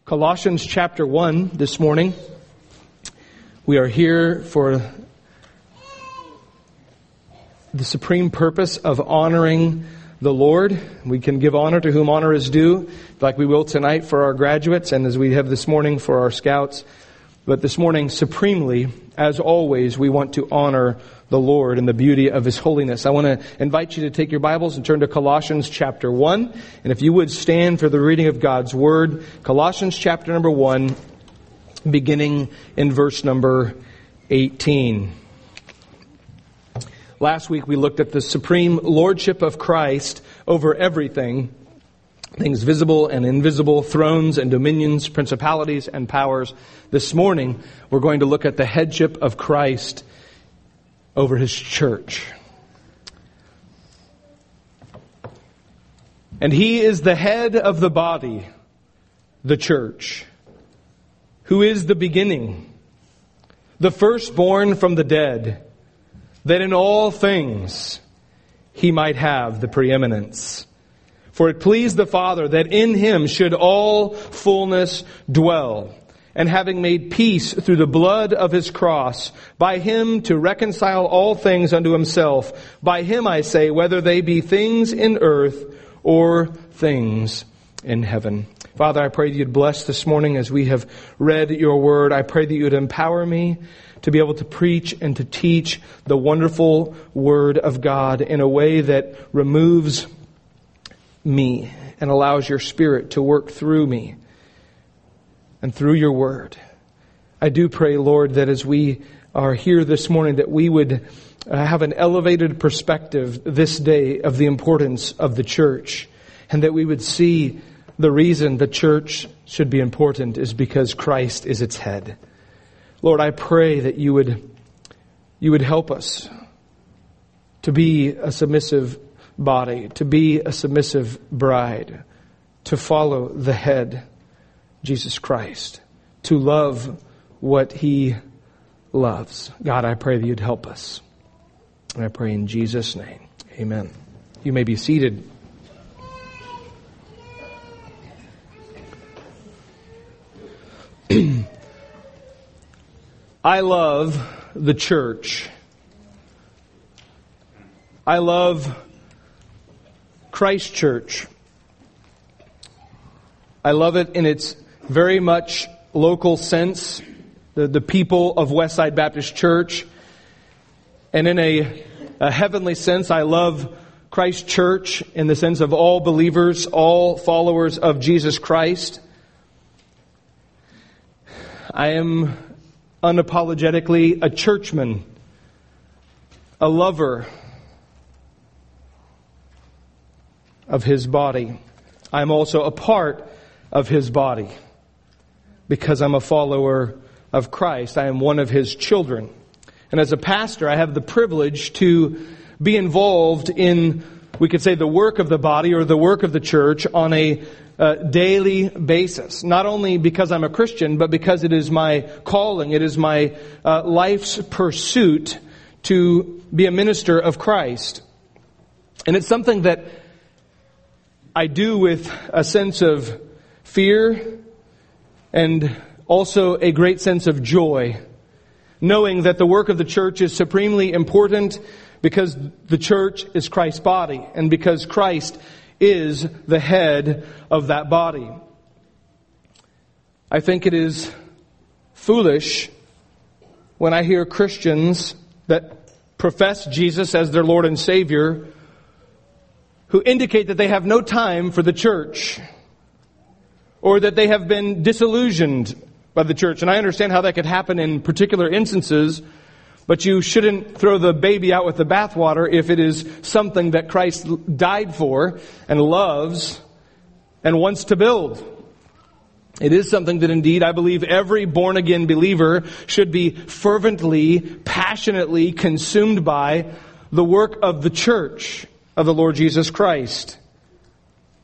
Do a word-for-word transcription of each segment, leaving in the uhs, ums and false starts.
Colossians chapter one this morning. We are here for the supreme purpose of honoring the Lord. We can give honor to whom honor is due, like we will tonight for our graduates and as we have this morning for our scouts. But this morning, supremely, as always, we want to honor the Lord and the beauty of His holiness. I want to invite you to take your Bibles and turn to Colossians chapter one. And if you would stand for the reading of God's Word, Colossians chapter number one, beginning in verse number eighteen. Last week we looked at the supreme lordship of Christ over everything, things visible and invisible, thrones and dominions, principalities and powers. This morning we're going to look at the headship of Christ over His church. And He is the head of the body, the church, who is the beginning, the firstborn from the dead, that in all things He might have the preeminence. For it pleased the Father that in Him should all fullness dwell, and having made peace through the blood of His cross, by Him to reconcile all things unto Himself. By Him, I say, whether they be things in earth or things in heaven. Father, I pray that You'd bless this morning as we have read Your Word. I pray that You'd empower me to be able to preach and to teach the wonderful Word of God in a way that removes me and allows Your Spirit to work through me and through Your Word. I do pray, Lord, that as we are here this morning, that we would uh, have an elevated perspective this day of the importance of the church, and that we would see the reason the church should be important is because Christ is its head. Lord, I pray that you would, you would help us to be a submissive body, to be a submissive bride, to follow the head, Jesus Christ, to love what He loves. God, I pray that You'd help us. And I pray in Jesus' name. Amen. You may be seated. I love the church. I love Christ Church. I love it in its very much local sense, the, the people of Westside Baptist Church. And in a, a heavenly sense, I love Christ Church in the sense of all believers, all followers of Jesus Christ. I am unapologetically a churchman, a lover of His body. I'm also a part of His body because I'm a follower of Christ. I am one of His children. And as a pastor, I have the privilege to be involved in, we could say, the work of the body or the work of the church on a uh, daily basis. Not only because I'm a Christian, but because it is my calling, it is my uh, life's pursuit to be a minister of Christ. And it's something that I do with a sense of fear and also a great sense of joy, knowing that the work of the church is supremely important because the church is Christ's body and because Christ is the head of that body. I think it is foolish when I hear Christians that profess Jesus as their Lord and Savior who indicate that they have no time for the church or that they have been disillusioned by the church. And I understand how that could happen in particular instances, but you shouldn't throw the baby out with the bathwater if it is something that Christ died for and loves and wants to build. It is something that indeed I believe every born-again believer should be fervently, passionately consumed by the work of the church of the Lord Jesus Christ.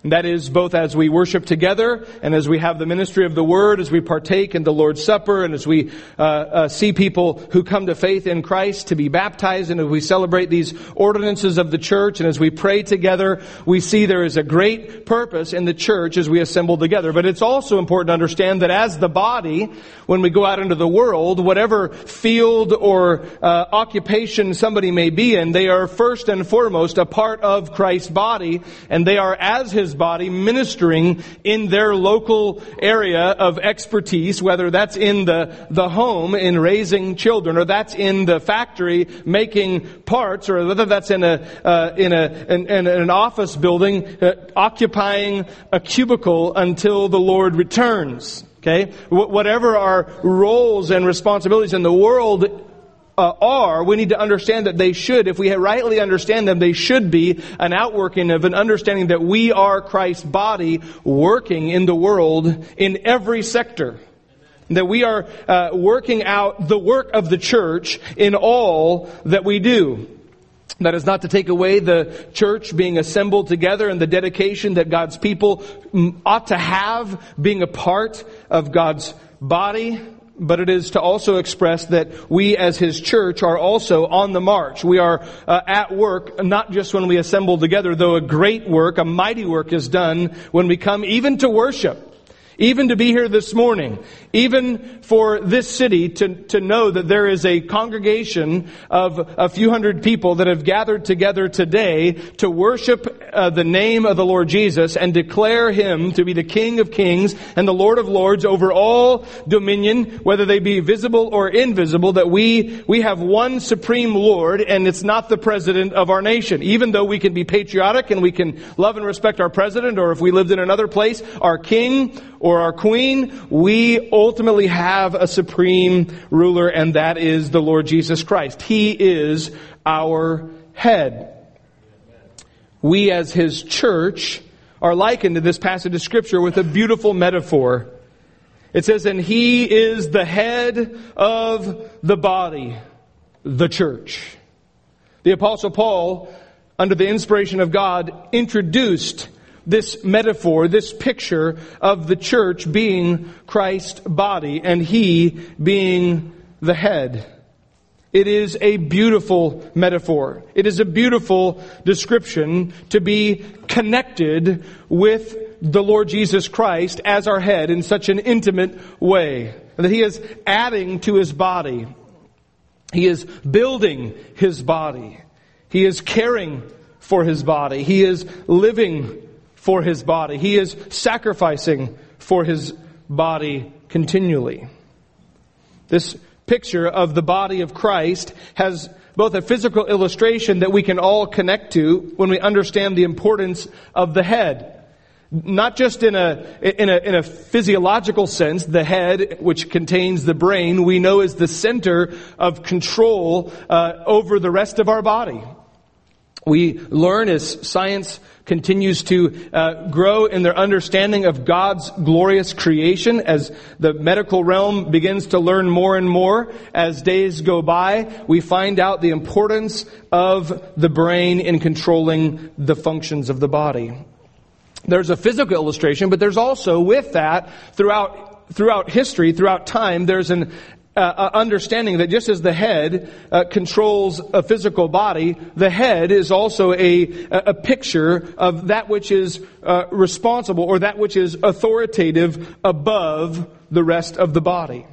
And that is both as we worship together and as we have the ministry of the Word, as we partake in the Lord's Supper, and as we uh, uh, see people who come to faith in Christ to be baptized, and as we celebrate these ordinances of the church, and as we pray together, we see there is a great purpose in the church as we assemble together. But it's also important to understand that as the body, when we go out into the world, whatever field or uh, occupation somebody may be in, they are first and foremost a part of Christ's body, and they are as His body ministering in their local area of expertise, whether that's in the, the home in raising children, or that's in the factory making parts, or whether that's in a uh, in a in, in an office building uh, occupying a cubicle until the Lord returns. Okay, Wh- whatever our roles and responsibilities in the world Uh, are, we need to understand that they should, if we rightly understand them, they should be an outworking of an understanding that we are Christ's body working in the world in every sector. That we are uh, working out the work of the church in all that we do. That is not to take away the church being assembled together and the dedication that God's people ought to have being a part of God's body. But it is to also express that we as His church are also on the march. We are uh, at work, not just when we assemble together, though a great work, a mighty work is done when we come even to worship. Even to be here this morning, even for this city to, to know that there is a congregation of a few hundred people that have gathered together today to worship uh, the name of the Lord Jesus and declare Him to be the King of Kings and the Lord of Lords over all dominion, whether they be visible or invisible, that we, we have one supreme Lord, and it's not the president of our nation. Even though we can be patriotic and we can love and respect our president, or if we lived in another place, our king or our queen, we ultimately have a supreme ruler, and that is the Lord Jesus Christ. He is our head. We as His church are likened to this passage of Scripture with a beautiful metaphor. It says, and He is the head of the body, the church. The Apostle Paul, under the inspiration of God, introduced this metaphor, this picture of the church being Christ's body and He being the head. It is a beautiful metaphor. It is a beautiful description to be connected with the Lord Jesus Christ as our head in such an intimate way. That He is adding to His body. He is building His body. He is caring for His body. He is living for His body. He is sacrificing for His body continually. This picture of the body of Christ has both a physical illustration that we can all connect to when we understand the importance of the head. Not just in a, in a, in a physiological sense, the head, which contains the brain, we know is the center of control uh, over the rest of our body. We learn as science continues to uh, grow in their understanding of God's glorious creation, as the medical realm begins to learn more and more as days go by, we find out the importance of the brain in controlling the functions of the body. There's a physical illustration, but there's also with that, throughout throughout history, throughout time, there's an Uh, understanding that just as the head uh, controls a physical body, the head is also a, a picture of that which is uh, responsible, or that which is authoritative above the rest of the body.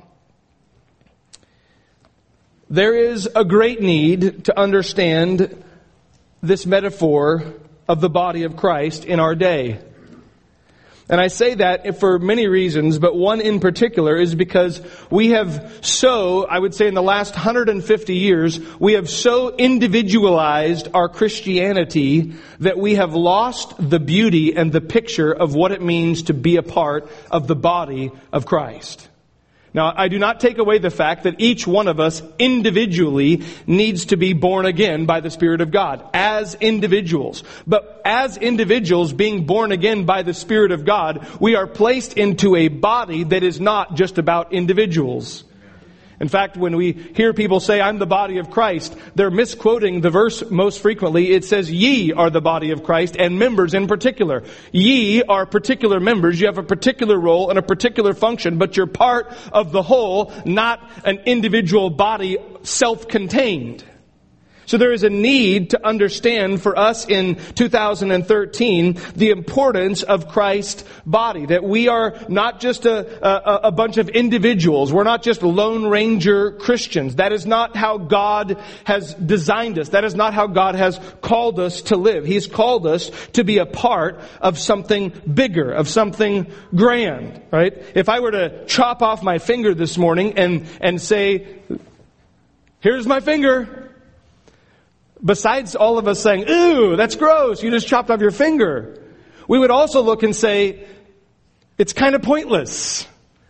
There is a great need to understand this metaphor of the body of Christ in our day. And I say that for many reasons, but one in particular is because we have so, I would say in the last one hundred fifty years, we have so individualized our Christianity that we have lost the beauty and the picture of what it means to be a part of the body of Christ. Now, I do not take away the fact that each one of us individually needs to be born again by the Spirit of God, as individuals. But as individuals being born again by the Spirit of God, we are placed into a body that is not just about individuals. In fact, when we hear people say, I'm the body of Christ, they're misquoting the verse most frequently. It says, ye are the body of Christ, and members in particular. Ye are particular members. You have a particular role and a particular function, but you're part of the whole, not an individual body self-contained. So there is a need to understand for us in two thousand thirteen the importance of Christ's body. That we are not just a, a, a bunch of individuals. We're not just Lone Ranger Christians. That is not how God has designed us. That is not how God has called us to live. He's called us to be a part of something bigger, of something grand, right? If I were to chop off my finger this morning and, and say, here's my finger. Besides all of us saying, ooh, that's gross, you just chopped off your finger, we would also look and say, it's kind of pointless.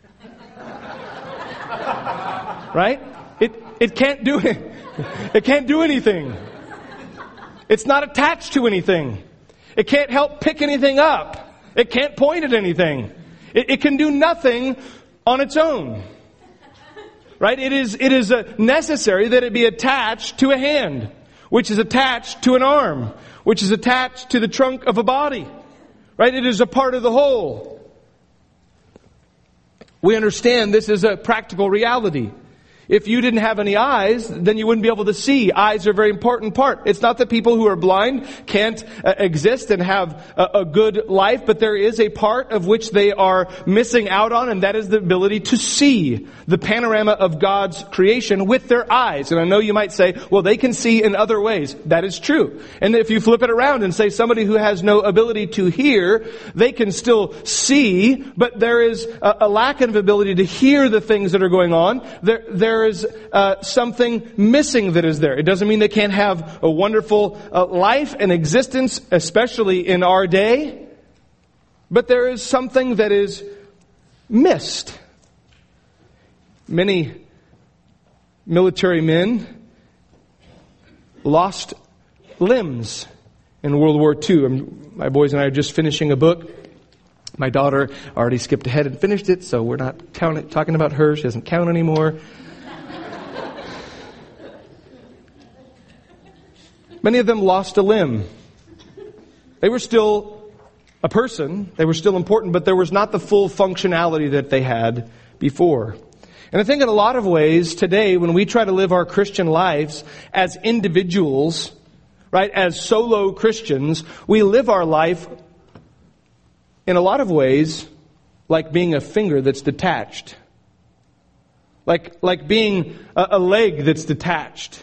Right? It it can't do it. It can't do anything. It's not attached to anything. It can't help pick anything up. It can't point at anything. It, it can do nothing on its own. Right? It is it is uh, necessary that it be attached to a hand, which is attached to an arm, which is attached to the trunk of a body. Right? It is a part of the whole. We understand this is a practical reality. If you didn't have any eyes, then you wouldn't be able to see. Eyes are a very important part. It's not that people who are blind can't uh, exist and have a, a good life, but there is a part of which they are missing out on, and that is the ability to see the panorama of God's creation with their eyes. And I know you might say, well, they can see in other ways. That is true. And if you flip it around and say somebody who has no ability to hear, they can still see, but there is a, a lack of ability to hear the things that are going on. There, there There is uh, something missing that is there. It doesn't mean they can't have a wonderful uh, life and existence, especially in our day. But there is something that is missed. Many military men lost limbs in World War Two. And my boys and I are just finishing a book. My daughter already skipped ahead and finished it, so we're not count- talking about her. She doesn't count anymore. Many of them lost a limb. They were still a person. They were still important, but there was not the full functionality that they had before. And I think in a lot of ways today, when we try to live our Christian lives as individuals, right, as solo Christians, we live our life in a lot of ways like being a finger that's detached. Like, like being a, a leg that's detached.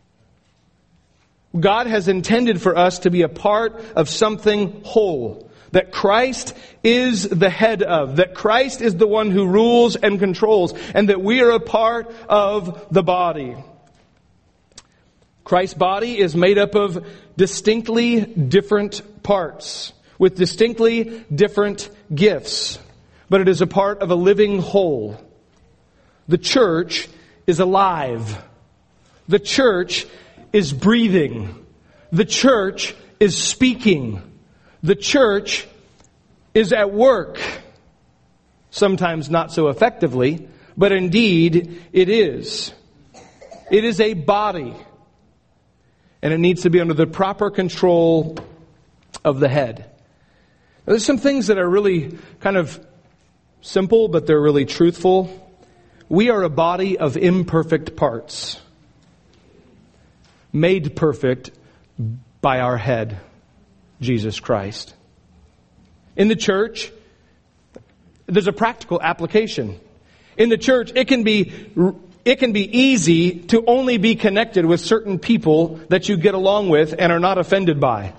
God has intended for us to be a part of something whole. That Christ is the head of. That Christ is the one who rules and controls. And that we are a part of the body. Christ's body is made up of distinctly different parts. With distinctly different gifts. But it is a part of a living whole. The church is alive. The church is breathing. The church is speaking. The church is at work. Sometimes not so effectively, but indeed it is. It is a body. And it needs to be under the proper control of the head. Now, there's some things that are really kind of simple, but they're really truthful. We are a body of imperfect parts. Made perfect by our head, Jesus Christ. In the church, there's a practical application. In the church, it can be it can be easy to only be connected with certain people that you get along with and are not offended by.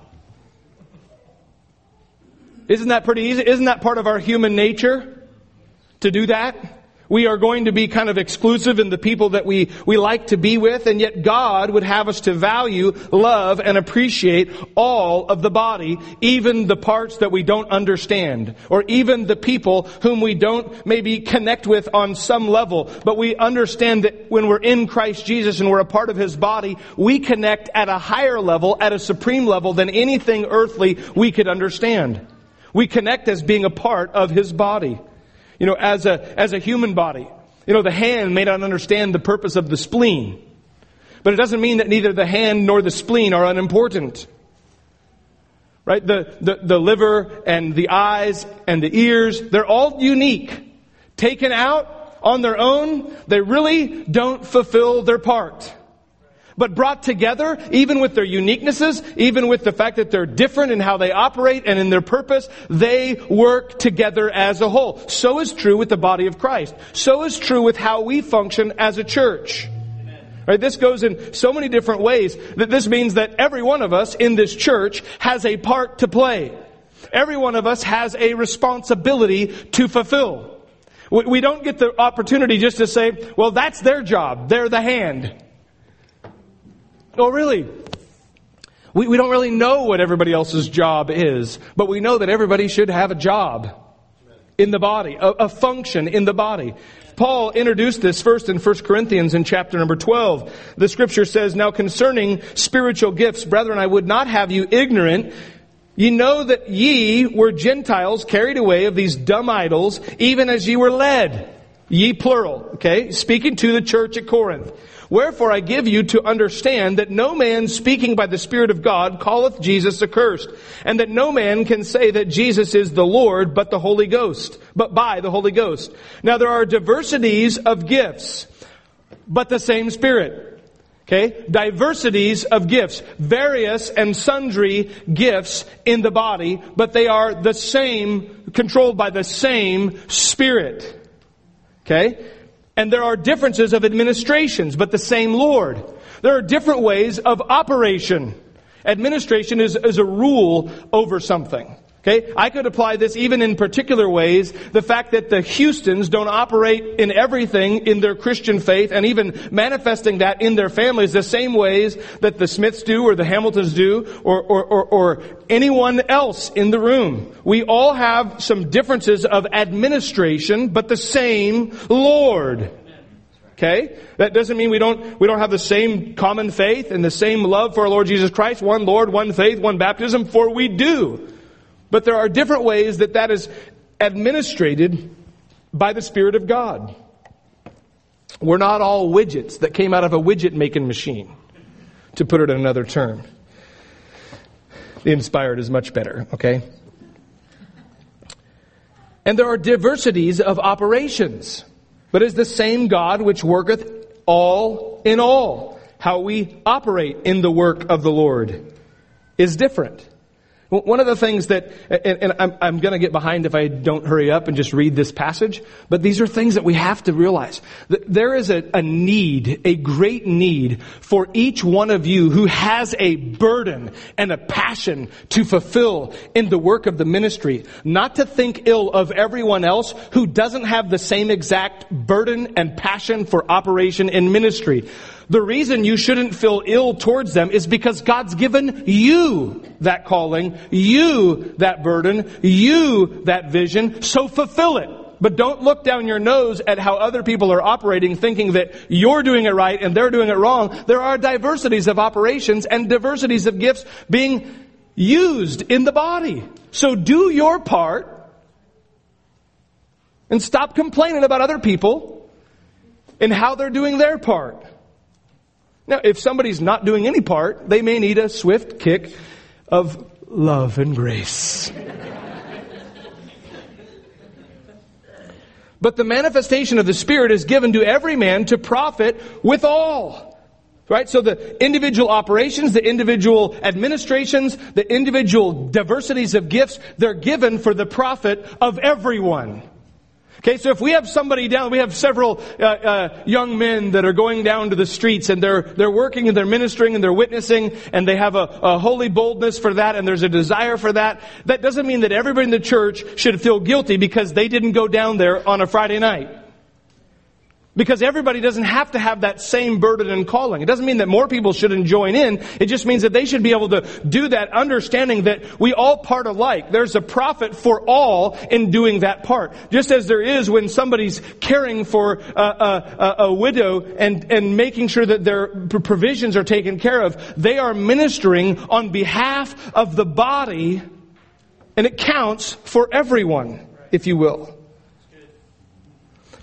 Isn't that pretty easy? Isn't that part of our human nature to do that? We are going to be kind of exclusive in the people that we, we like to be with, and yet God would have us to value, love, and appreciate all of the body, even the parts that we don't understand, or even the people whom we don't maybe connect with on some level. But we understand that when we're in Christ Jesus and we're a part of His body, we connect at a higher level, at a supreme level than anything earthly we could understand. We connect as being a part of His body. You know, as a as a human body, You know, the hand may not understand the purpose of the spleen, but it doesn't mean that neither the hand nor the spleen are unimportant. Right? The, the, the liver and the eyes and the ears, they're all unique. Taken out on their own, they really don't fulfill their part. But brought together, even with their uniquenesses, even with the fact that they're different in how they operate and in their purpose, they work together as a whole. So is true with the body of Christ. So is true with how we function as a church. Right? This goes in so many different ways that this means that every one of us in this church has a part to play. Every one of us has a responsibility to fulfill. We don't get the opportunity just to say, well, that's their job. They're the hand. Oh, really? We, we don't really know what everybody else's job is, but we know that everybody should have a job in the body, a, a function in the body. Paul introduced this first in First Corinthians in chapter number twelve. The scripture says, now concerning spiritual gifts, brethren, I would not have you ignorant. Ye know that ye were Gentiles carried away of these dumb idols, even as ye were led. Ye plural, okay? Speaking to the church at Corinth. Wherefore I give you to understand that no man speaking by the Spirit of God calleth Jesus accursed, and that no man can say that Jesus is the Lord but the Holy Ghost, but by the Holy Ghost. Now there are diversities of gifts, but the same Spirit. Okay? Diversities of gifts. Various and sundry gifts in the body, but they are the same, controlled by the same Spirit. Okay? And there are differences of administrations, but the same Lord. There are different ways of operation. Administration is, is a rule over something. Okay? I could apply this even in particular ways. The fact that the Houstons don't operate in everything in their Christian faith and even manifesting that in their families the same ways that the Smiths do or the Hamiltons do or, or, or, or anyone else in the room. We all have some differences of administration, but the same Lord. Okay? That doesn't mean we don't, we don't have the same common faith and the same love for our Lord Jesus Christ. One Lord, one faith, one baptism, for we do. But there are different ways that that is administrated by the Spirit of God. We're not all widgets that came out of a widget making machine, to put it in another term. The inspired is much better, okay? And there are diversities of operations, but it is the same God which worketh all in all. How we operate in the work of the Lord is different. One of the things that, and, and I'm, I'm going to get behind if I don't hurry up and just read this passage, but these are things that we have to realize. There is a, a need, a great need for each one of you who has a burden and a passion to fulfill in the work of the ministry, not to think ill of everyone else who doesn't have the same exact burden and passion for operation in ministry. The reason you shouldn't feel ill towards them is because God's given you that calling, you that burden, you that vision, so fulfill it. But don't look down your nose at how other people are operating thinking that you're doing it right and they're doing it wrong. There are diversities of operations and diversities of gifts being used in the body. So do your part and stop complaining about other people and how they're doing their part. Now, if somebody's not doing any part, they may need a swift kick of love and grace. But the manifestation of the Spirit is given to every man to profit withal. Right? So the individual operations, the individual administrations, the individual diversities of gifts, they're given for the profit of everyone. Okay, so if we have somebody down, we have several uh, uh, young men that are going down to the streets and they're they're working and they're ministering and they're witnessing and they have a, a holy boldness for that and there's a desire for that. That doesn't mean that everybody in the church should feel guilty because they didn't go down there on a Friday night. Because everybody doesn't have to have that same burden and calling. It doesn't mean that more people shouldn't join in. It just means that they should be able to do that, understanding that we all part alike. There's a profit for all in doing that part. Just as there is when somebody's caring for a, a, a widow and, and making sure that their provisions are taken care of. They are ministering on behalf of the body, and it counts for everyone, if you will.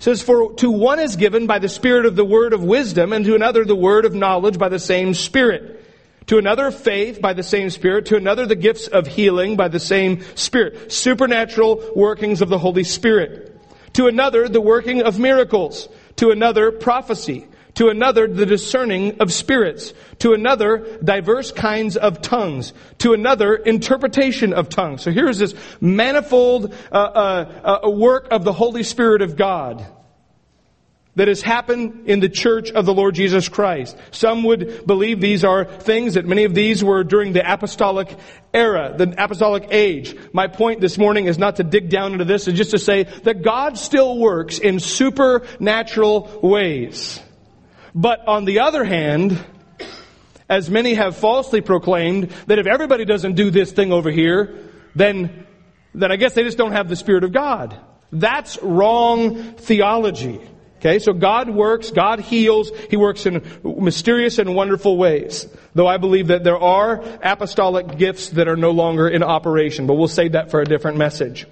says, for to one is given by the Spirit of the word of wisdom, and to another the word of knowledge by the same Spirit. To another faith by the same Spirit. To another the gifts of healing by the same Spirit. Supernatural workings of the Holy Spirit. To another the working of miracles. To another prophecy. To another the discerning of spirits. To another diverse kinds of tongues. To another interpretation of tongues. So here's this manifold uh, uh, uh, work of the Holy Spirit of God that has happened in the church of the Lord Jesus Christ. Some would believe these are things, that many of these were during the apostolic era, the apostolic age. My point this morning is not to dig down into this, it's just to say that God still works in supernatural ways. But on the other hand, as many have falsely proclaimed, that if everybody doesn't do this thing over here, then, then I guess they just don't have the Spirit of God. That's wrong theology. Okay, so God works, God heals, He works in mysterious and wonderful ways. Though I believe that there are apostolic gifts that are no longer in operation, but we'll save that for a different message.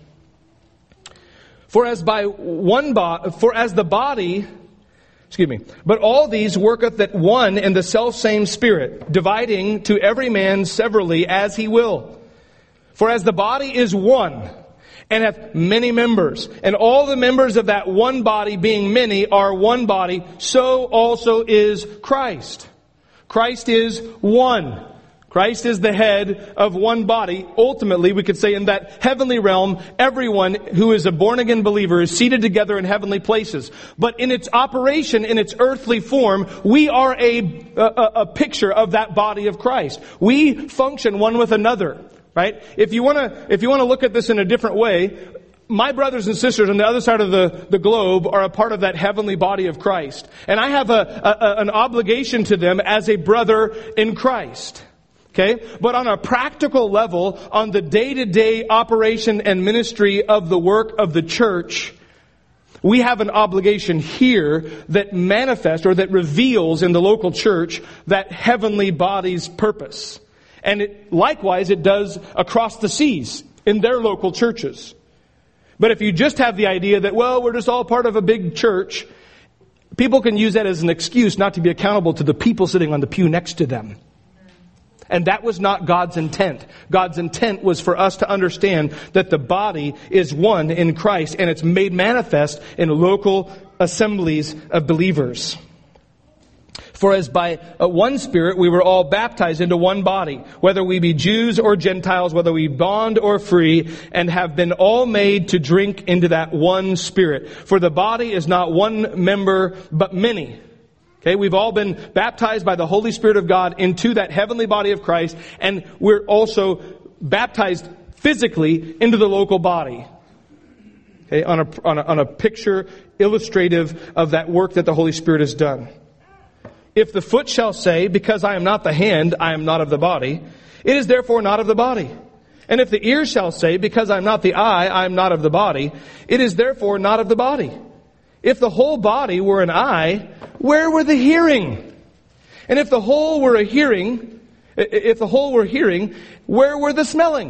For as by one bo- for as the body, excuse me, but all these worketh that one and the selfsame Spirit, dividing to every man severally as he will. For as the body is one, and hath many members, and all the members of that one body, being many, are one body, so also is Christ. Christ is one. Christ is the head of one body. Ultimately, we could say in that heavenly realm, everyone who is a born-again believer is seated together in heavenly places. But in its operation, in its earthly form, we are a, a, a picture of that body of Christ. We function one with another. Right? If you want to, if you want to look at this in a different way, my brothers and sisters on the other side of the, the globe are a part of that heavenly body of Christ. And I have a, a, an obligation to them as a brother in Christ. Okay? But on a practical level, on the day-to-day operation and ministry of the work of the church, we have an obligation here that manifests or that reveals in the local church that heavenly body's purpose. And it, likewise, it does across the seas in their local churches. But if you just have the idea that, well, we're just all part of a big church, people can use that as an excuse not to be accountable to the people sitting on the pew next to them. And that was not God's intent. God's intent was for us to understand that the body is one in Christ, and it's made manifest in local assemblies of believers. For as by one Spirit we were all baptized into one body, whether we be Jews or Gentiles, whether we bond or free, and have been all made to drink into that one Spirit. For the body is not one member, but many. Okay, we've all been baptized by the Holy Spirit of God into that heavenly body of Christ, and we're also baptized physically into the local body. Okay, on a, on a, on a picture illustrative of that work that the Holy Spirit has done. If the foot shall say, because I am not the hand, I am not of the body, it is therefore not of the body. And if the ear shall say, because I am not the eye, I am not of the body, it is therefore not of the body. If the whole body were an eye, where were the hearing? And if the whole were a hearing, if the whole were hearing, where were the smelling?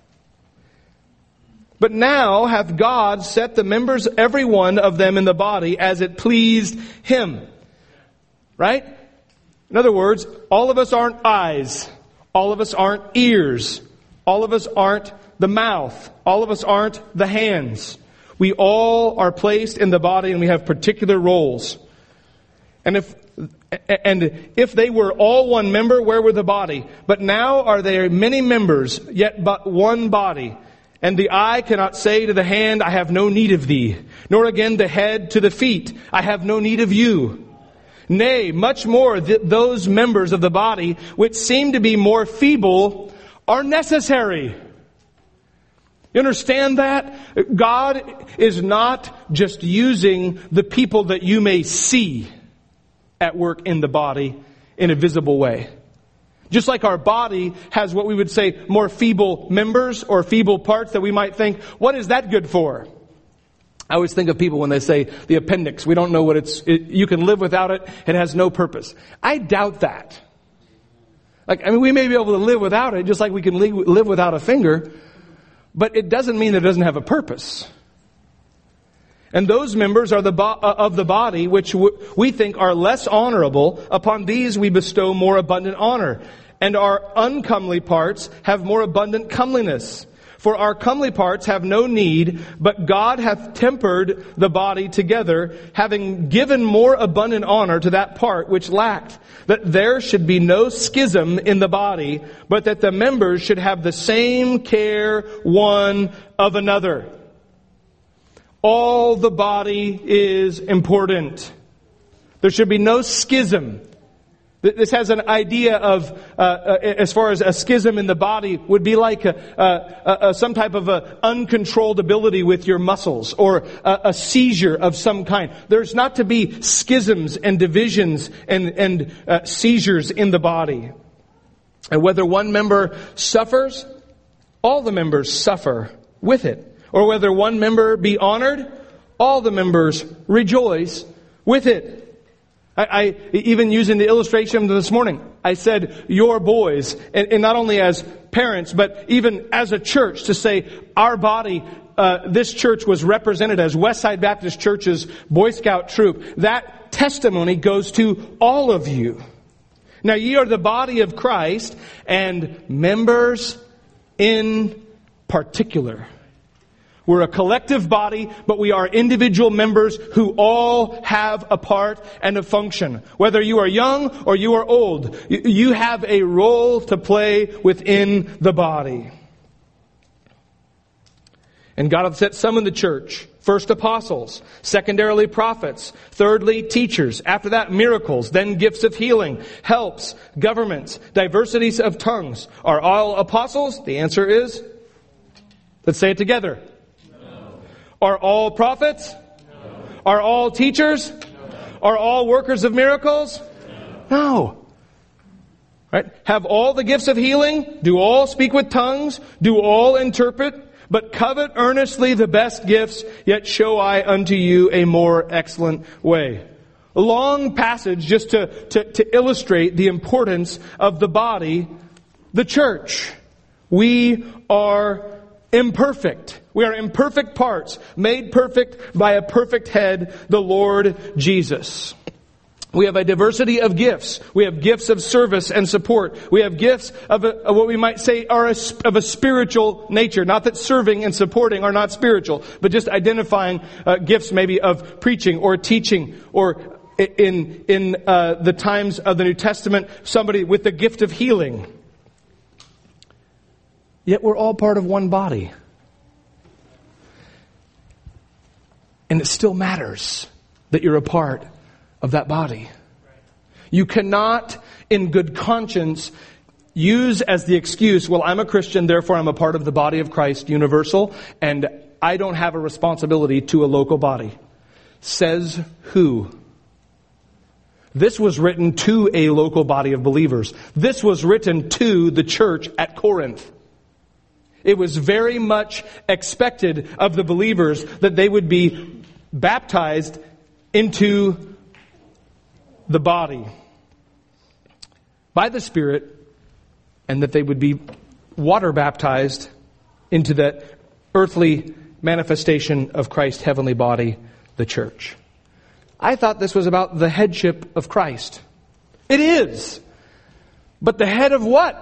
But now hath God set the members, every one of them in the body, as it pleased Him. Right? In other words, all of us aren't eyes. All of us aren't ears. All of us aren't the mouth. All of us aren't the hands. We all are placed in the body and we have particular roles. And if, and if they were all one member, where were the body? But now are there many members, yet but one body. And the eye cannot say to the hand, I have no need of thee. Nor again the head to the feet, I have no need of you. Nay, much more, th- those members of the body which seem to be more feeble are necessary. You understand that? God is not just using the people that you may see at work in the body in a visible way. Just like our body has what we would say more feeble members or feeble parts that we might think, what is that good for? I always think of people when they say the appendix, we don't know what it's, it, you can live without it, it has no purpose. I doubt that. Like, I mean, we may be able to live without it, just like we can live without a finger, but it doesn't mean that it doesn't have a purpose. And those members are the bo- of the body which w- we think are less honorable. Upon these we bestow more abundant honor. And our uncomely parts have more abundant comeliness. For our comely parts have no need, but God hath tempered the body together, having given more abundant honor to that part which lacked, that there should be no schism in the body, but that the members should have the same care one of another. All the body is important. There should be no schism. This has an idea of, uh, uh, as far as a schism in the body would be like a, a, a, some type of a uncontrolled ability with your muscles, or a, a seizure of some kind. There's not to be schisms and divisions and, and uh, seizures in the body. And whether one member suffers, all the members suffer with it. Or whether one member be honored, all the members rejoice with it. I, I even using the illustration this morning, I said your boys, and, and not only as parents, but even as a church, to say our body, uh, this church was represented as Westside Baptist Church's Boy Scout troop. That testimony goes to all of you. Now ye are the body of Christ, and members in particular. We're a collective body, but we are individual members who all have a part and a function. Whether you are young or you are old, you have a role to play within the body. And God hath set some in the church. First apostles, secondarily prophets, thirdly teachers, after that miracles, then gifts of healing, helps, governments, diversities of tongues. Are all apostles? The answer is, let's say it together. Are all prophets? No. Are all teachers? No. Are all workers of miracles? No. No. Right? Have all the gifts of healing? Do all speak with tongues? Do all interpret? But covet earnestly the best gifts, yet show I unto you a more excellent way. A long passage just to, to, to illustrate the importance of the body, the church. We are imperfect. We are imperfect parts, made perfect by a perfect head, the Lord Jesus. We have a diversity of gifts. We have gifts of service and support. We have gifts of, a, of what we might say are a, of a spiritual nature. Not that serving and supporting are not spiritual, but just identifying uh, gifts maybe of preaching or teaching, or in in uh, the times of the New Testament, somebody with the gift of healing. Yet we're all part of one body. And it still matters that you're a part of that body. You cannot, in good conscience, use as the excuse, well, I'm a Christian, therefore I'm a part of the body of Christ, universal, and I don't have a responsibility to a local body. Says who? This was written to a local body of believers. This was written to the church at Corinth. It was very much expected of the believers that they would be baptized into the body by the Spirit, and that they would be water baptized into that earthly manifestation of Christ's heavenly body, the church. I thought this was about the headship of Christ. It is. But the head of what?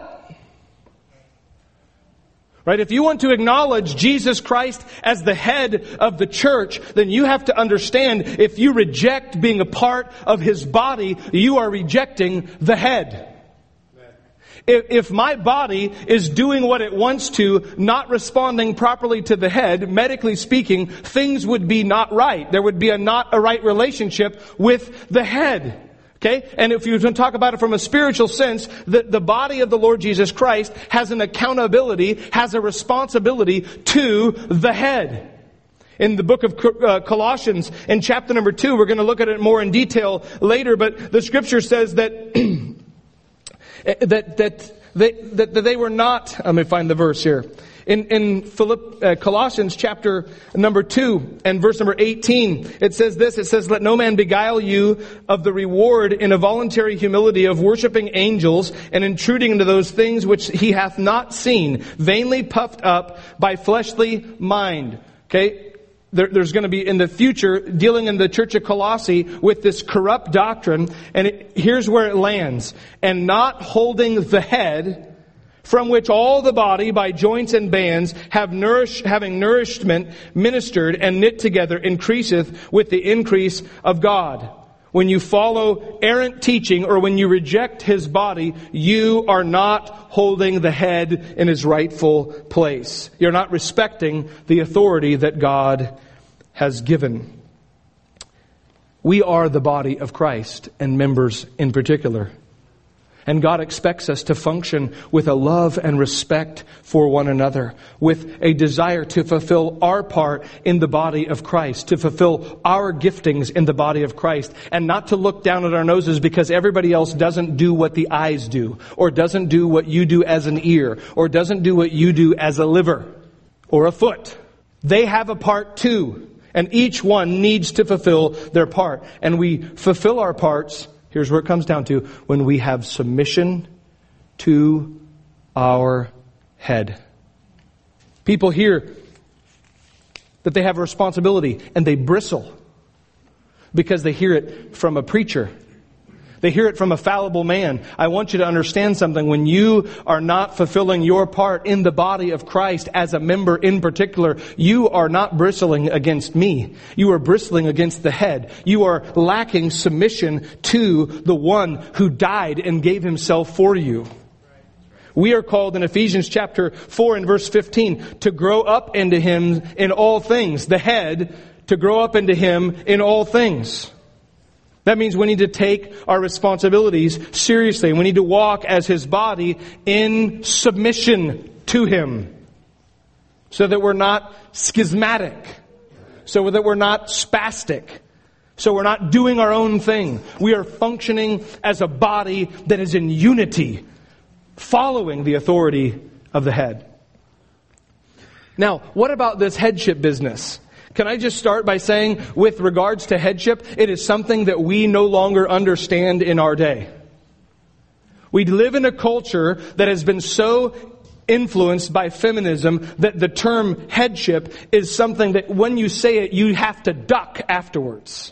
Right? If you want to acknowledge Jesus Christ as the head of the church, then you have to understand, if you reject being a part of His body, you are rejecting the head. If, if my body is doing what it wants to, not responding properly to the head, medically speaking, things would be not right. There would be a not a right relationship with the head. Okay? And if you talk about it from a spiritual sense, the, the body of the Lord Jesus Christ has an accountability, has a responsibility to the head. In the book of uh, Colossians, in chapter number two, we're going to look at it more in detail later, but the scripture says that that that they that, that they were not. Let me find the verse here. In in Philipp, uh, Colossians chapter number two and verse number eighteen, it says this. It says, "Let no man beguile you of the reward in a voluntary humility of worshiping angels and intruding into those things which he hath not seen, vainly puffed up by fleshly mind." Okay. there, there's going to be in the future dealing in the church of Colossae with this corrupt doctrine. And it, here's where it lands. And not holding the head, from which all the body by joints and bands have nourished, having nourishment ministered and knit together increaseth with the increase of God. When you follow errant teaching or when you reject His body, you are not holding the head in His rightful place. You're not respecting the authority that God has given. We are the body of Christ, and members in particular. And God expects us to function with a love and respect for one another, with a desire to fulfill our part in the body of Christ, to fulfill our giftings in the body of Christ, and not to look down at our noses because everybody else doesn't do what the eyes do, or doesn't do what you do as an ear, or doesn't do what you do as a liver or a foot. They have a part too, and each one needs to fulfill their part. And we fulfill our parts, here's where it comes down to, when we have submission to our head. People hear that they have a responsibility and they bristle because they hear it from a preacher. They hear it from a fallible man. I want you to understand something. When you are not fulfilling your part in the body of Christ as a member in particular, you are not bristling against me. You are bristling against the head. You are lacking submission to the one who died and gave Himself for you. We are called in Ephesians chapter four and verse fifteen to grow up into Him in all things. The head to grow up into Him in all things. That means we need to take our responsibilities seriously. We need to walk as His body in submission to Him, so that we're not schismatic, so that we're not spastic, so we're not doing our own thing. We are functioning as a body that is in unity, following the authority of the head. Now, what about this headship business? Can I just start by saying, with regards to headship, it is something that we no longer understand in our day. We live in a culture that has been so influenced by feminism that the term headship is something that when you say it, you have to duck afterwards.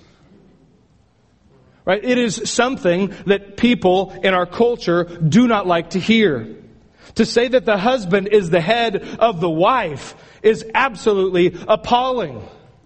Right? It is something that people in our culture do not like to hear. To say that the husband is the head of the wife is absolutely appalling.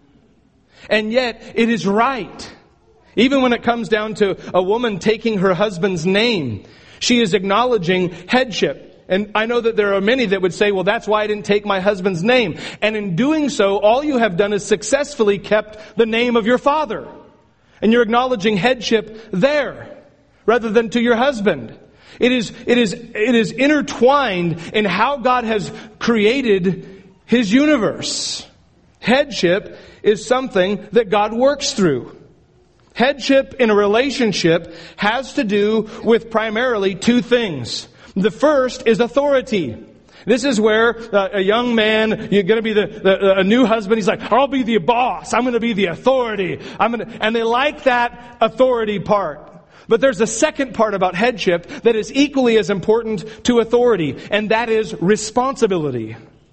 And yet, it is right. Even when it comes down to a woman taking her husband's name, she is acknowledging headship. And I know that there are many that would say, well, that's why I didn't take my husband's name. And in doing so, all you have done is successfully kept the name of your father. And you're acknowledging headship there, rather than to your husband. It is, it is, it is intertwined in how God has created His universe. Headship is something that God works through. Headship in a relationship has to do with primarily two things. The first is authority. This is where uh, a young man, you're going to be the, the a new husband. He's like, I'll be the boss. I'm going to be the authority. I'm going to, and they like that authority part. But there's a second part about headship that is equally as important to authority, and that is responsibility.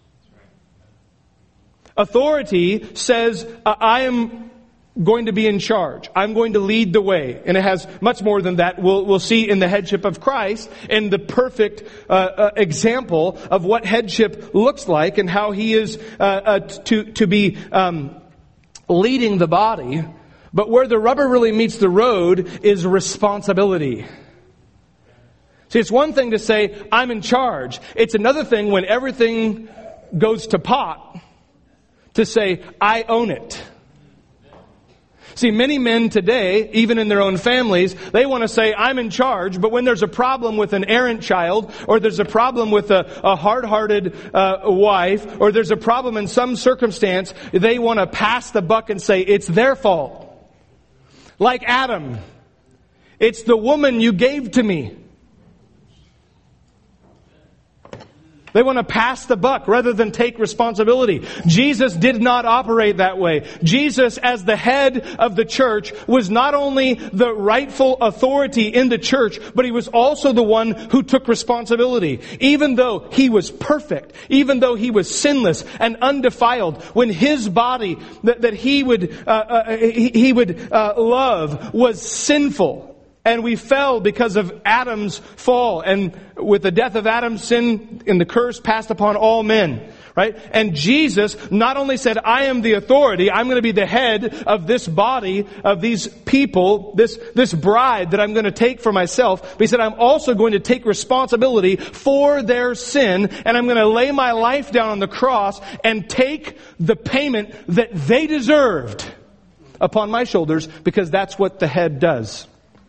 Authority says, I am going to be in charge. I'm going to lead the way. And it has much more than that. We'll, we'll see in the headship of Christ, in the perfect uh, uh, example of what headship looks like and how He is uh, uh, to, to be um, leading the body. But where the rubber really meets the road is responsibility. See, it's one thing to say, I'm in charge. It's another thing when everything goes to pot to say, I own it. See, many men today, even in their own families, they want to say, I'm in charge, but when there's a problem with an errant child, or there's a problem with a, a hard-hearted uh, wife, or there's a problem in some circumstance, they want to pass the buck and say, it's their fault. Like Adam, it's the woman you gave to me. They want to pass the buck rather than take responsibility. Jesus did not operate that way. Jesus, as the head of the church, was not only the rightful authority in the church, but he was also the one who took responsibility. Even though he was perfect, even though he was sinless and undefiled, when his body that, that he would uh, uh, he, he would uh, love was sinful. And we fell because of Adam's fall. And with the death of Adam, sin and the curse passed upon all men. Right? And Jesus not only said, I am the authority, I'm going to be the head of this body, of these people, this, this bride that I'm going to take for myself. But he said, I'm also going to take responsibility for their sin. And I'm going to lay my life down on the cross and take the payment that they deserved upon my shoulders, because that's what the head does.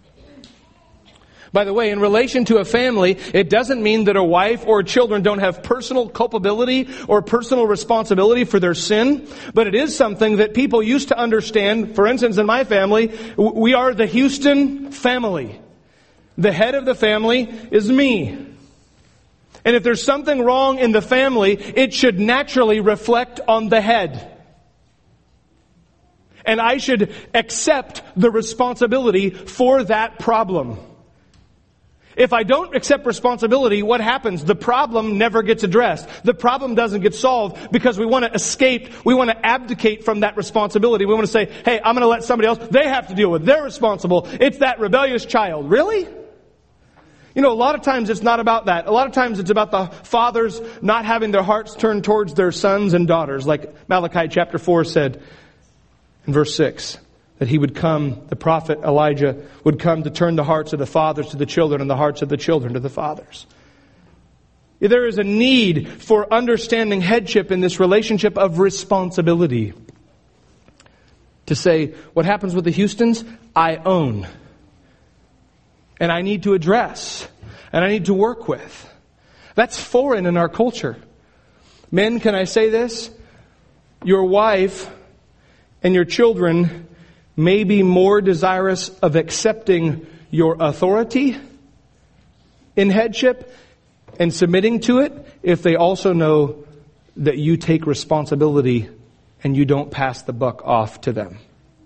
By the way, in relation to a family, it doesn't mean that a wife or children don't have personal culpability or personal responsibility for their sin, but it is something that people used to understand. For instance, in my family, we are the Houston family. The head of the family is me. And if there's something wrong in the family, it should naturally reflect on the head. And I should accept the responsibility for that problem. If I don't accept responsibility, what happens? The problem never gets addressed. The problem doesn't get solved because we want to escape. We want to abdicate from that responsibility. We want to say, hey, I'm going to let somebody else. They have to deal with it. They're responsible. It's that rebellious child. Really? You know, a lot of times it's not about that. A lot of times it's about the fathers not having their hearts turned towards their sons and daughters, like Malachi chapter four said in verse six. That he would come, the prophet Elijah would come to turn the hearts of the fathers to the children and the hearts of the children to the fathers. There is a need for understanding headship in this relationship of responsibility. To say, what happens with the Houstons, I own. And I need to address. And I need to work with. That's foreign in our culture. Men, can I say this? Your wife and your children may be more desirous of accepting your authority in headship and submitting to it if they also know that you take responsibility and you don't pass the buck off to them.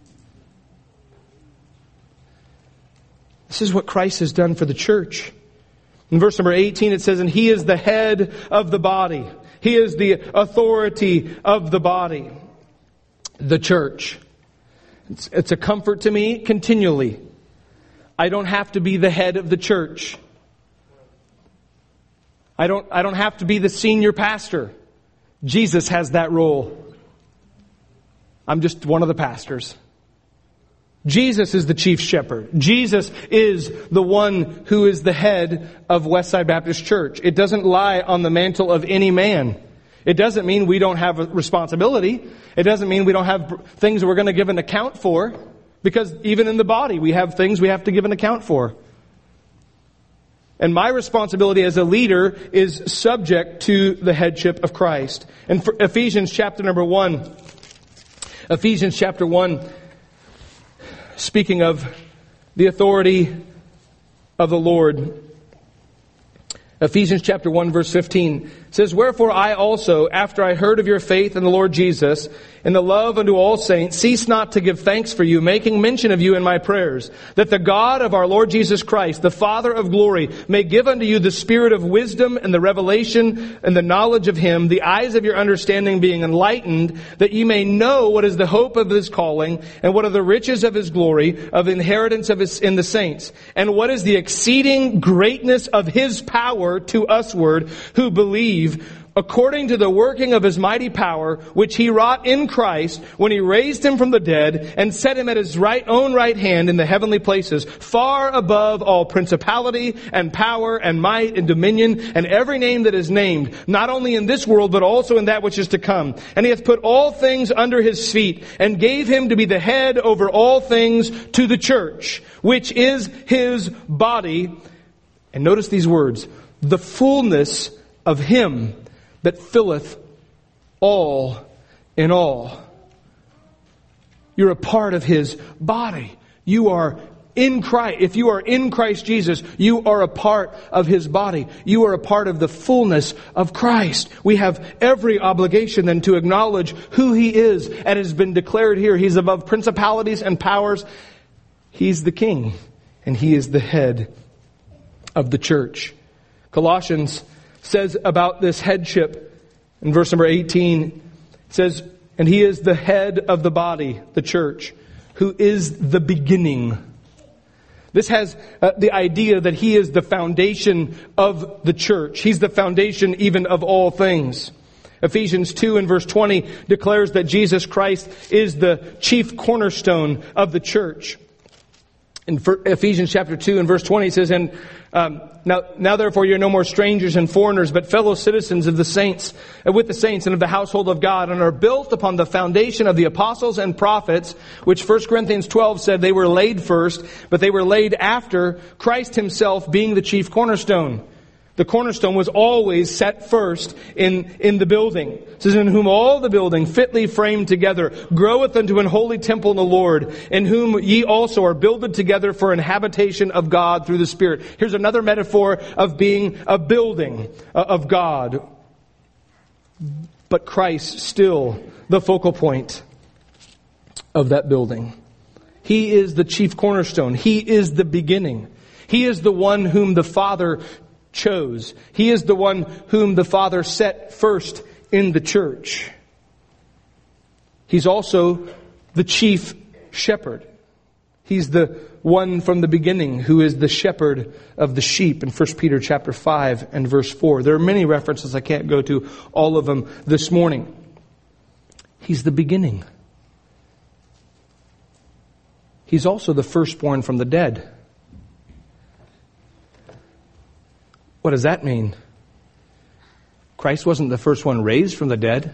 This is what Christ has done for the church. In verse number eighteen it says, and he is the head of the body. He is the authority of the body. The church. It's, it's a comfort to me continually. I don't have to be the head of the church. I don't, I don't have to be the senior pastor. Jesus has that role. I'm just one of the pastors. Jesus is the chief shepherd. Jesus is the one who is the head of Westside Baptist Church. It doesn't lie on the mantle of any man. It doesn't mean we don't have a responsibility. It doesn't mean we don't have things that we're going to give an account for. Because even in the body, we have things we have to give an account for. And my responsibility as a leader is subject to the headship of Christ. In Ephesians chapter number one, Ephesians chapter one, speaking of the authority of the Lord, Ephesians chapter one verse fifteen says, wherefore I also, after I heard of your faith in the Lord Jesus, and the love unto all saints, cease not to give thanks for you, making mention of you in my prayers, that the God of our Lord Jesus Christ, the Father of glory, may give unto you the spirit of wisdom and the revelation and the knowledge of him, the eyes of your understanding being enlightened, that ye may know what is the hope of his calling, and what are the riches of his glory, of the inheritance of his in the saints, and what is the exceeding greatness of his power to usward who believe, according to the working of his mighty power, which he wrought in Christ, when he raised him from the dead, and set him at his right own right hand in the heavenly places, far above all principality and power and might and dominion, and every name that is named, not only in this world, but also in that which is to come. And he hath put all things under his feet, and gave him to be the head over all things to the church, which is his body. And notice these words, the fullness of him that filleth all in all. You're a part of his body. You are in Christ, if you are in Christ Jesus, you are a part of His body. You are a part of the fullness of Christ. We have every obligation then to acknowledge who He is, and it has been declared here. He's above principalities and powers. He's the King, and He is the head of the church. Colossians says about this headship in verse number eighteen, it says, and He is the head of the body, the church, who is the beginning. This has uh, the idea that He is the foundation of the church. He's the foundation even of all things. Ephesians two and verse twenty declares that Jesus Christ is the chief cornerstone of the church. In Ephesians chapter two and verse twenty it says, and um, now, now therefore you're no more strangers and foreigners, but fellow citizens of the saints, uh, with the saints and of the household of God, and are built upon the foundation of the apostles and prophets, which First Corinthians twelve said they were laid first, but they were laid after Christ Himself being the chief cornerstone. The cornerstone was always set first in, in the building. It says, in whom all the building fitly framed together groweth unto an holy temple in the Lord, in whom ye also are builded together for an habitation of God through the Spirit. Here's another metaphor of being a building of God. But Christ still the focal point of that building. He is the chief cornerstone. He is the beginning. He is the one whom the Father chose. He is the one whom the Father set first in the church. He's also the chief shepherd. He's the one from the beginning who is the shepherd of the sheep in First Peter chapter five and verse four. There are many references. I can't go to all of them this morning. He's the beginning. He's also the firstborn from the dead. What does that mean? Christ wasn't the first one raised from the dead.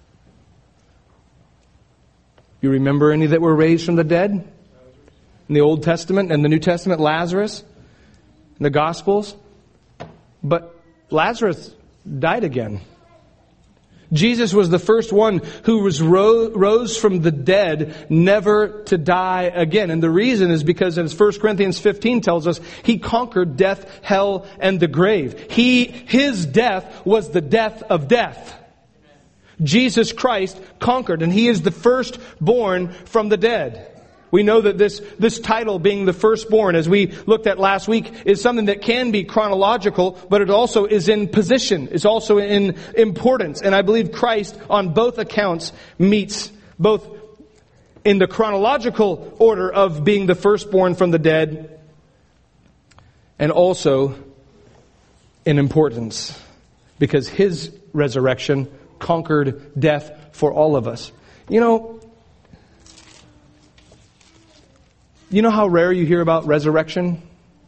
You remember any that were raised from the dead? In the Old Testament and the New Testament, Lazarus, in the Gospels. But Lazarus died again. Jesus was the first one who was ro- rose from the dead, never to die again. And the reason is because, as First Corinthians fifteen tells us, He conquered death, hell, and the grave. He, His death was the death of death. Jesus Christ conquered, and He is the firstborn from the dead. We know that this, this title, being the firstborn, as we looked at last week, is something that can be chronological, but it also is in position. It's also in importance. And I believe Christ, on both accounts, meets both in the chronological order of being the firstborn from the dead, and also in importance, because His resurrection conquered death for all of us. You know, You know how rare you hear about resurrection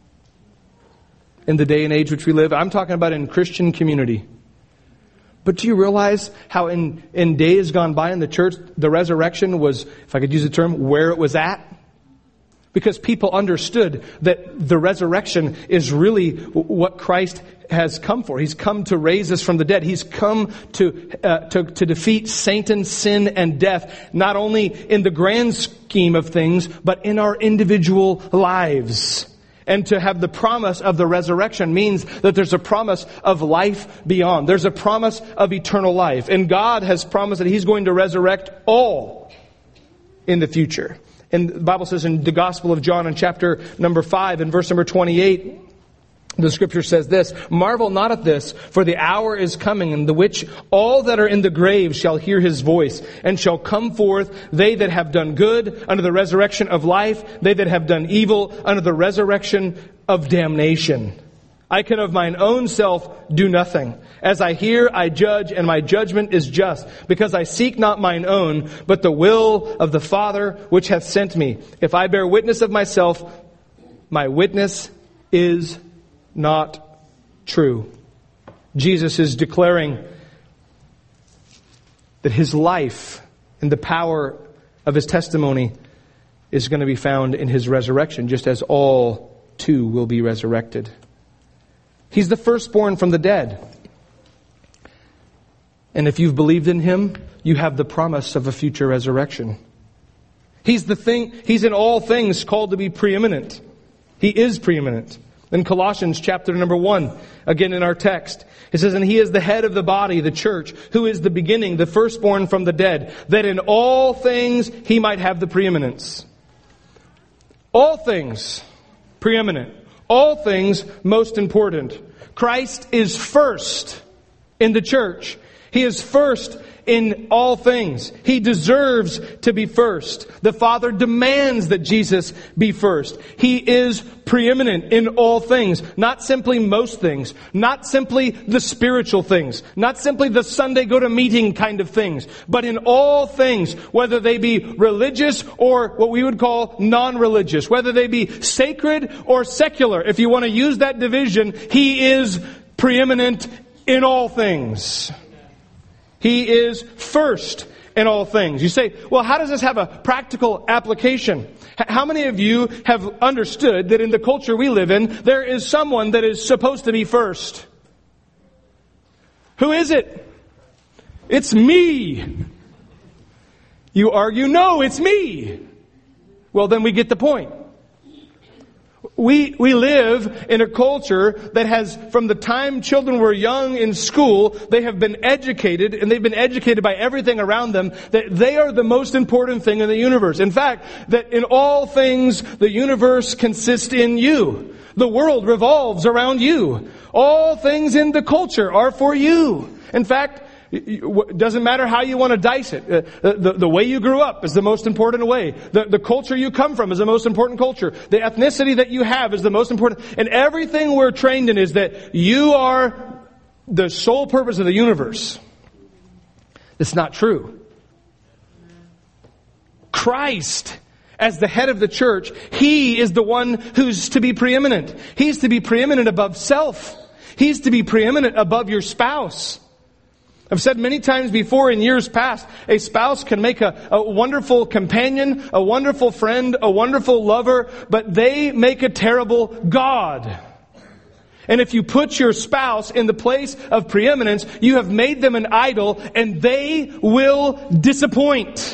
in the day and age which we live? I'm talking about in Christian community. But do you realize how in, in days gone by in the church, the resurrection was, if I could use the term, where it was at? Because people understood that the resurrection is really what Christ has come for. He's come to raise us from the dead. He's come to, uh, to, to defeat Satan, sin, and death, not only in the grand scheme of things, but in our individual lives. And to have the promise of the resurrection means that there's a promise of life beyond. There's a promise of eternal life. And God has promised that He's going to resurrect all in the future. And the Bible says in the Gospel of John in chapter number five and verse number twenty-eight, the Scripture says this, marvel not at this, for the hour is coming in the which all that are in the grave shall hear His voice, and shall come forth, they that have done good unto the resurrection of life, they that have done evil unto the resurrection of damnation. I can of mine own self do nothing. As I hear, I judge, and my judgment is just, because I seek not mine own, but the will of the Father which hath sent me. If I bear witness of myself, my witness is not true. Jesus is declaring that His life and the power of His testimony is going to be found in His resurrection, just as all too will be resurrected. He's the firstborn from the dead. And if you've believed in Him, you have the promise of a future resurrection. He's the thing, He's in all things called to be preeminent. He is preeminent. In Colossians chapter number one, again in our text, it says, and He is the head of the body, the church, who is the beginning, the firstborn from the dead, that in all things He might have the preeminence. All things preeminent. All things most important. Christ is first in the church. He is first in all things. He deserves to be first. The Father demands that Jesus be first. He is preeminent in all things. Not simply most things. Not simply the spiritual things. Not simply the Sunday go to meeting kind of things. But in all things, whether they be religious or what we would call non-religious. Whether they be sacred or secular. If you want to use that division, He is preeminent in all things. He is first in all things. You say, well, how does this have a practical application? How many of you have understood that in the culture we live in, there is someone that is supposed to be first? Who is it? It's me. You argue, no, it's me. Well, then we get the point. We we live in a culture that has, from the time children were young in school, they have been educated, and they've been educated by everything around them, that they are the most important thing in the universe. In fact, that in all things, the universe consists in you. The world revolves around you. All things in the culture are for you. In fact, it doesn't matter how you want to dice it. Uh, the, the way you grew up is the most important way. The, the culture you come from is the most important culture. The ethnicity that you have is the most important. And everything we're trained in is that you are the sole purpose of the universe. It's not true. Christ, as the head of the church, He is the one who's to be preeminent. He's to be preeminent above self. He's to be preeminent above your spouse. I've said many times before in years past, a spouse can make a, a wonderful companion, a wonderful friend, a wonderful lover, but they make a terrible God. And if you put your spouse in the place of preeminence, you have made them an idol, and they will disappoint.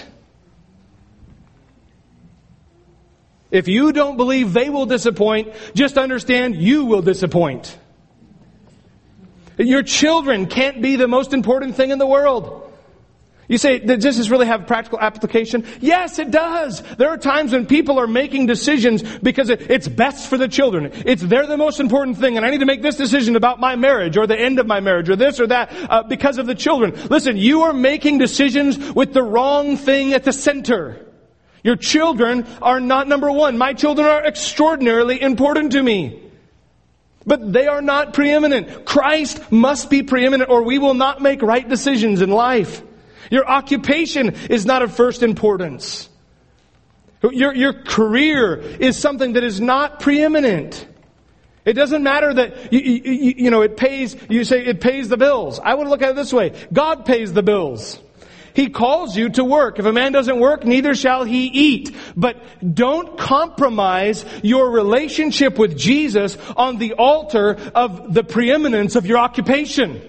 If you don't believe they will disappoint, just understand you will disappoint. Your children can't be the most important thing in the world. You say, does this really have practical application? Yes, it does. There are times when people are making decisions because it's best for the children. It's they're the most important thing, and I need to make this decision about my marriage or the end of my marriage or this or that uh, because of the children. Listen, you are making decisions with the wrong thing at the center. Your children are not number one. My children are extraordinarily important to me. But they are not preeminent. Christ must be preeminent, or we will not make right decisions in life. Your occupation is not of first importance. Your, your career is something that is not preeminent. It doesn't matter that, you, you, you know, it pays, you say it pays the bills. I would look at it this way. God pays the bills. He calls you to work. If a man doesn't work, neither shall he eat. But don't compromise your relationship with Jesus on the altar of the preeminence of your occupation.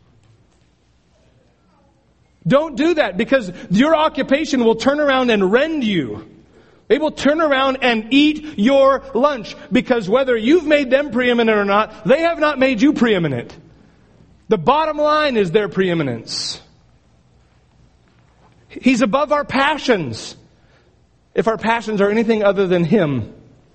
Don't do that, because your occupation will turn around and rend you. They will turn around and eat your lunch, because whether you've made them preeminent or not, they have not made you preeminent. The bottom line is their preeminence. He's above our passions. If our passions are anything other than Him.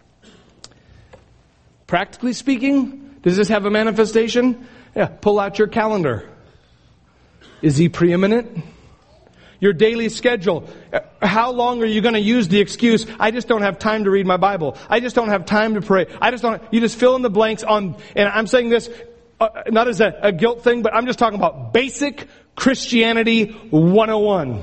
Practically speaking, does this have a manifestation? Yeah, pull out your calendar. Is He preeminent? Your daily schedule. How long are you going to use the excuse, I just don't have time to read my Bible. I just don't have time to pray. I just don't. You just fill in the blanks on, and I'm saying this uh, not as a, a guilt thing, but I'm just talking about basic Christianity one oh one.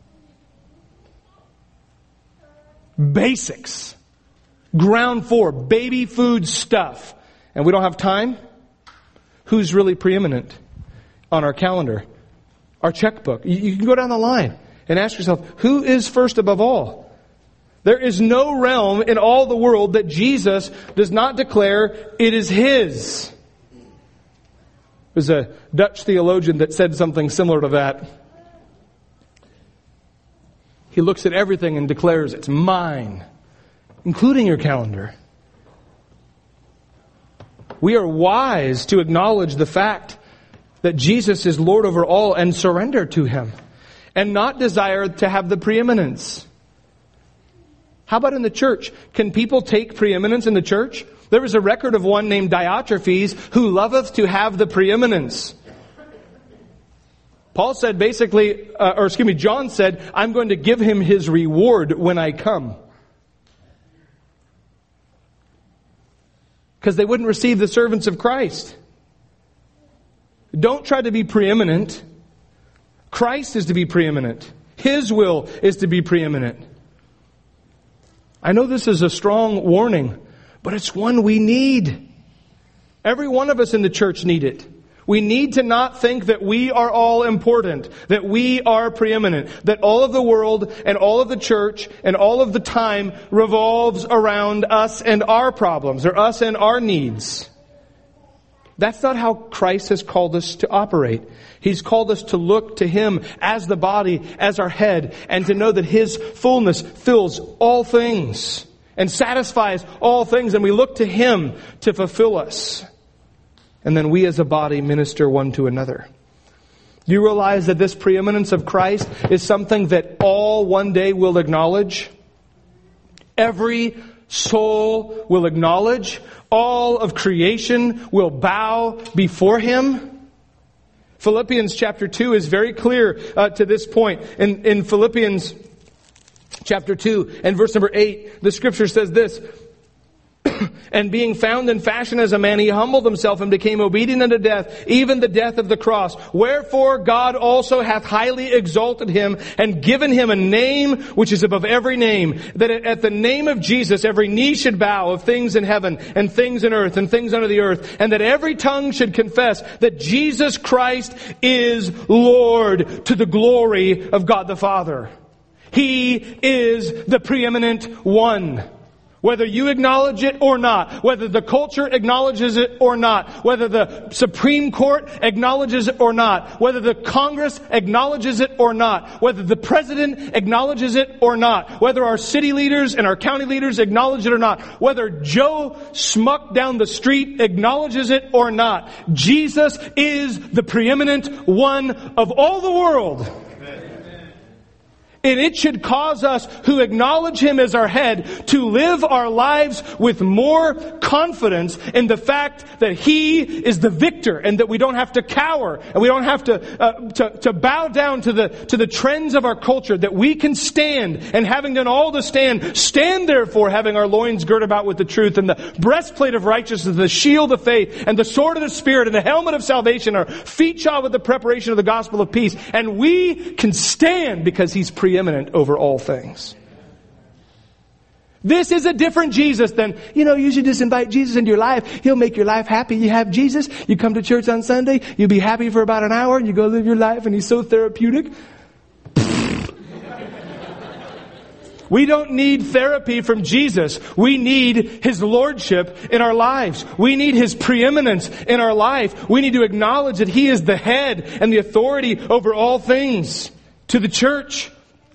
Basics. Ground floor. Baby food stuff. And we don't have time? Who's really preeminent on our calendar? Our checkbook. You can go down the line and ask yourself, who is first above all? There is no realm in all the world that Jesus does not declare it is His. There's a Dutch theologian that said something similar to that. He looks at everything and declares, it's mine, including your calendar. We are wise to acknowledge the fact that Jesus is Lord over all and surrender to Him, and not desire to have the preeminence. How about in the church? Can people take preeminence in the church? There is a record of one named Diotrephes who loveth to have the preeminence. Paul said basically, uh, or excuse me, John said, I'm going to give him his reward when I come. Because they wouldn't receive the servants of Christ. Don't try to be preeminent. Christ is to be preeminent. His will is to be preeminent. I know this is a strong warning, but it's one we need. Every one of us in the church need it. We need to not think that we are all important, that we are preeminent, that all of the world and all of the church and all of the time revolves around us and our problems, or us and our needs. That's not how Christ has called us to operate. He's called us to look to Him as the body, as our head, and to know that His fullness fills all things and satisfies all things, and we look to Him to fulfill us. And then we as a body minister one to another. You realize that this preeminence of Christ is something that all one day will acknowledge? Every soul will acknowledge. All of creation will bow before Him. Philippians chapter two is very clear uh, to this point. In, in Philippians chapter two and verse number eight, the scripture says this, and being found in fashion as a man, he humbled himself and became obedient unto death, even the death of the cross. Wherefore God also hath highly exalted him and given him a name which is above every name, that at the name of Jesus every knee should bow, of things in heaven and things in earth and things under the earth, and that every tongue should confess that Jesus Christ is Lord, to the glory of God the Father. He is the preeminent one. Whether you acknowledge it or not, whether the culture acknowledges it or not, whether the Supreme Court acknowledges it or not, whether the Congress acknowledges it or not, whether the President acknowledges it or not, whether our city leaders and our county leaders acknowledge it or not, whether Joe Schmuck down the street acknowledges it or not, Jesus is the preeminent one of all the world. And it should cause us who acknowledge Him as our head to live our lives with more confidence in the fact that He is the victor, and that we don't have to cower and we don't have to, uh, to, to bow down to the, to the trends of our culture, that we can stand, and having done all to stand, stand therefore having our loins girt about with the truth, and the breastplate of righteousness, the shield of faith, and the sword of the Spirit, and the helmet of salvation, our feet shod with the preparation of the gospel of peace. And we can stand because He's preeminent over all things. This is a different Jesus than, you know, you should just invite Jesus into your life. He'll make your life happy. You have Jesus. You come to church on Sunday. You'll be happy for about an hour, and you go live your life, and He's so therapeutic. We don't need therapy from Jesus. We need His lordship in our lives. We need His preeminence in our life. We need to acknowledge that He is the head and the authority over all things. To the church.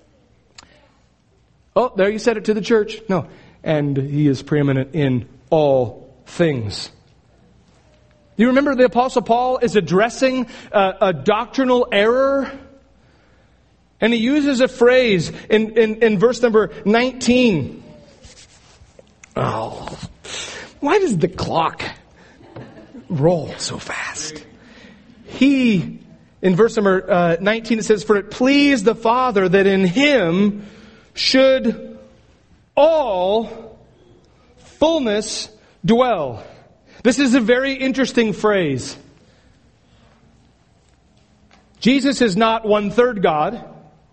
Oh, there you said it, to the church. No. And He is preeminent in all things. You remember the Apostle Paul is addressing a, a doctrinal error? And he uses a phrase in, in, in verse number nineteen. Oh, why does the clock roll so fast? He, in verse number uh, nineteen, it says, for it pleased the Father that in Him should all fullness dwell. This is a very interesting phrase. Jesus is not one-third God,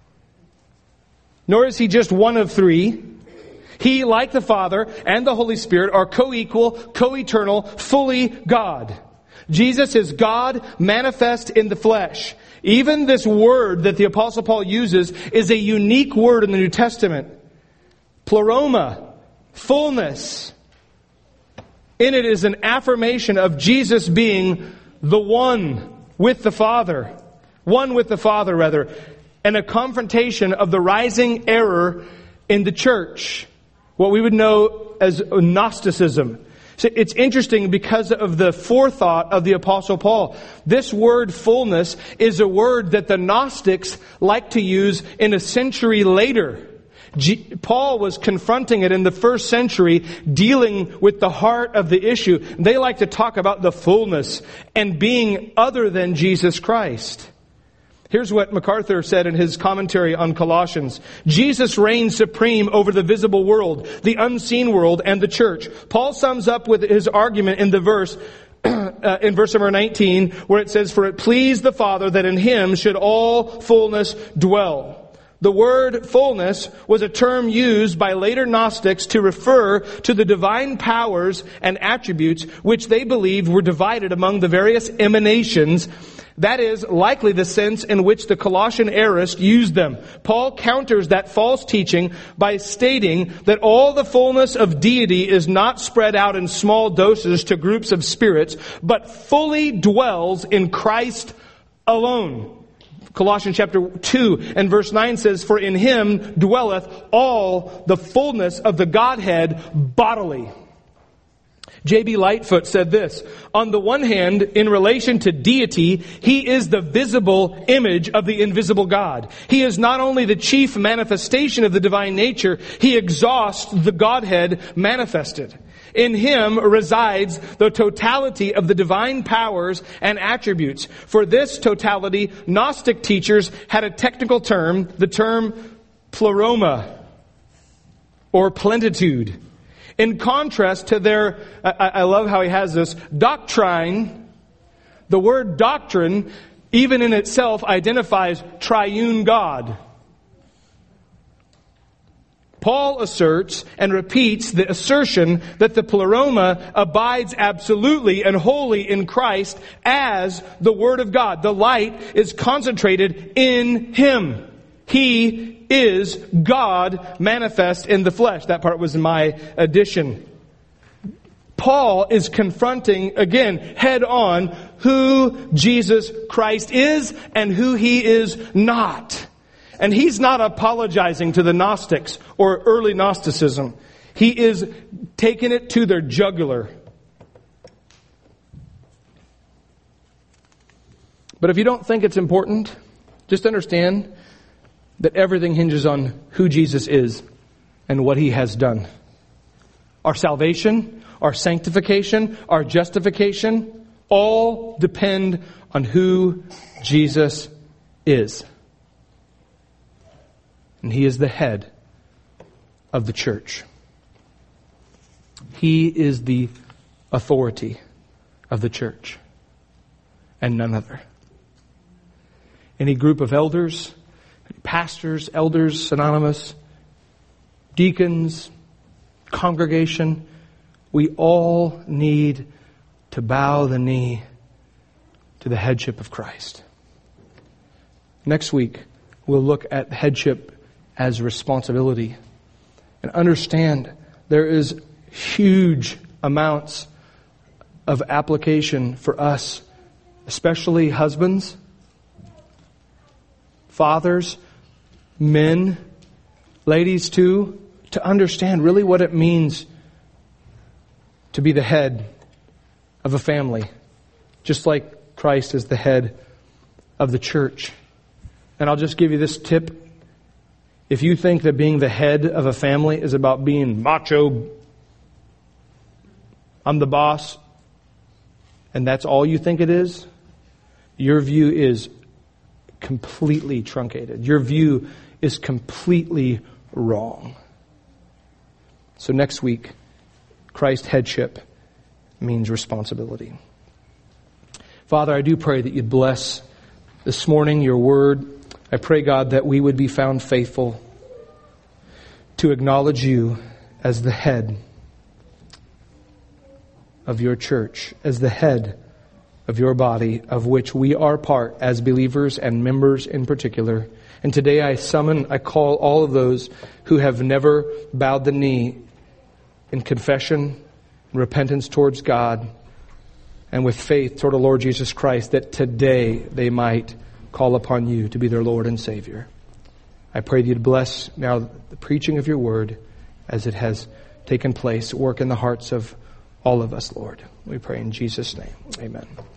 nor is He just one of three. He, like the Father and the Holy Spirit, are co-equal, co-eternal, fully God. Jesus is God manifest in the flesh. Even this word that the Apostle Paul uses is a unique word in the New Testament. Pleroma, fullness. In it is an affirmation of Jesus being the one with the Father. One with the Father, rather. and a confrontation of the rising error in the church, what we would know as Gnosticism. So it's interesting because of the forethought of the Apostle Paul. This word fullness is a word that the Gnostics like to use in a century later. G- Paul was confronting it in the first century, dealing with the heart of the issue. They like to talk about the fullness and being other than Jesus Christ. Here's what MacArthur said in his commentary on Colossians. Jesus reigns supreme over the visible world, the unseen world, and the church. Paul sums up with his argument in the verse, uh, in verse number nineteen, where it says, "For it pleased the Father that in Him should all fullness dwell." The word fullness was a term used by later Gnostics to refer to the divine powers and attributes which they believed were divided among the various emanations. That is likely the sense in which the Colossian aorist used them. Paul counters that false teaching by stating that all the fullness of deity is not spread out in small doses to groups of spirits, but fully dwells in Christ alone. Colossians chapter two and verse nine says, "For in Him dwelleth all the fullness of the Godhead bodily." J B Lightfoot said this, "On the one hand, in relation to deity, He is the visible image of the invisible God. He is not only the chief manifestation of the divine nature, He exhausts the Godhead manifested. In Him resides the totality of the divine powers and attributes. For this totality, Gnostic teachers had a technical term, the term pleroma, or plenitude. In contrast to their, I, I love how he has this, doctrine, the word doctrine, even in itself, identifies triune God. Paul asserts and repeats the assertion that the pleroma abides absolutely and wholly in Christ as the Word of God. The light is concentrated in Him. He is God manifest in the flesh. That part was in my addition. Paul is confronting, again, head on, who Jesus Christ is and who He is not. And he's not apologizing to the Gnostics or early Gnosticism. He is taking it to their jugular. But if you don't think it's important, just understand that everything hinges on who Jesus is and what He has done. Our salvation, our sanctification, our justification, all depend on who Jesus is. And He is the head of the church. He is the authority of the church, and none other. Any group of elders, pastors, elders, synonymous, deacons, congregation, we all need to bow the knee to the headship of Christ. Next week, we'll look at headship as responsibility and understand there is huge amounts of application for us, especially husbands, fathers, men, ladies too, to understand really what it means to be the head of a family, just like Christ is the head of the church. And I'll just give you this tip. If you think that being the head of a family is about being macho, I'm the boss, and that's all you think it is, your view is completely truncated. Your view is completely wrong. So next week, Christ headship means responsibility. Father, I do pray that you'd bless this morning your word. I pray, God, that we would be found faithful to acknowledge you as the head of your church, as the head of your body, of which we are part as believers and members in particular. And today I summon, I call all of those who have never bowed the knee in confession and repentance towards God and with faith toward the Lord Jesus Christ, that today they might call upon you to be their Lord and Savior. I pray that you'd bless now the preaching of your word as it has taken place. Work in the hearts of all of us, Lord. We pray in Jesus' name. Amen.